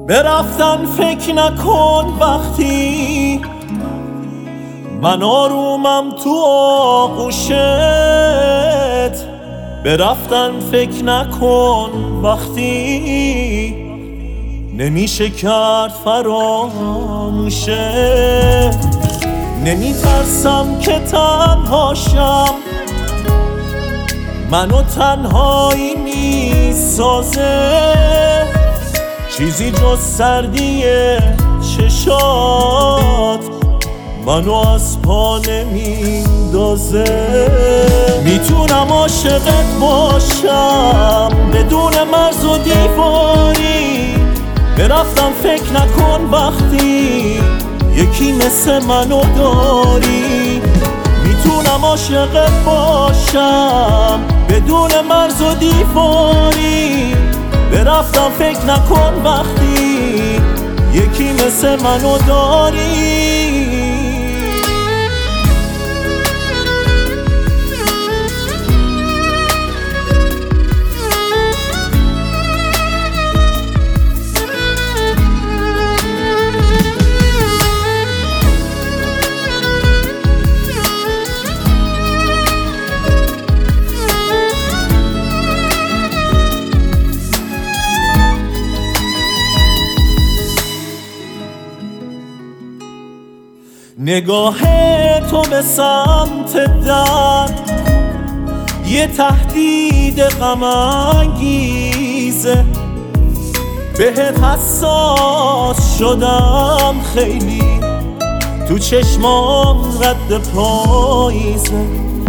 به رفتن فکر نکن وقتی من آرومم تو آغوشت. به رفتن فکر نکن وقتی نمیشه کرد فراموشت. نمیترسم که تنهاشم، منو تنهایی میسازه، چیزی جز سردی چشات منو از پا نمیندازه. میتونم عاشقت باشم بدون مرز و دیواری. به رفتم فکر نکن وقتی یکی مثل منو داری. میتونم عاشقت باشم بدون مرز و دیواری. به رفتم فکر نکن وقتی یکی مثل منو داری. نگاه تو به سمت در یه تهدید غم انگیزه. بهت حساس شدم خیلی، تو چشمام رد پاییزه.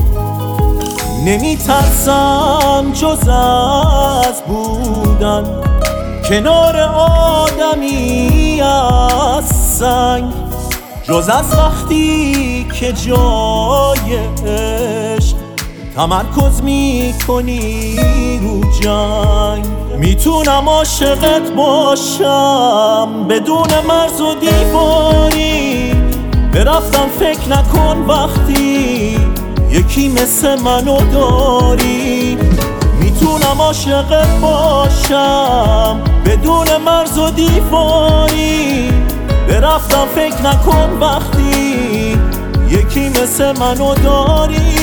نمیترسم جز از بودن کنار آدمی از سنگ، جز از وقتی که جای عشق تمرکز میکنی رو جنگ. میتونم عاشقت باشم بدون مرز و دیواری. به رفتم فکر نکن وقتی یکی مثل منو داری. میتونم عاشقت باشم بدون مرز و دیواری. به رفتم فکر نکن وقتی یکی مثل منو داری.